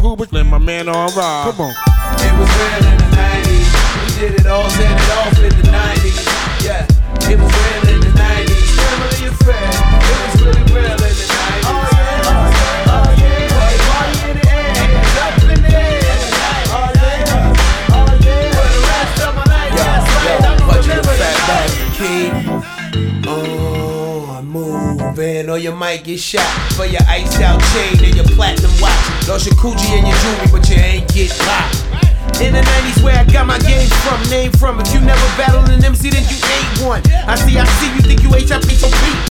Hoover, and my man on Rob. Come on. It was real in the 90s. We did it all, set it off in the 90s. Yeah, it was real in the 90s. Family affair. It was really real in the 90s. Oh yeah, oh yeah. Party in the air, hands up in the air. Oh yeah, oh yeah. For the rest of my life, that's right. I'm gonna remember that back, kid. Oh, I'm moving, or you might get shot for your iced out chain and your platinum watch. Lost your coochie and your jewelry, but you ain't get popped. In the 90s where I got my game from, name from. If you never battled an MC, then you ain't one. I see, you think you HIP, so beat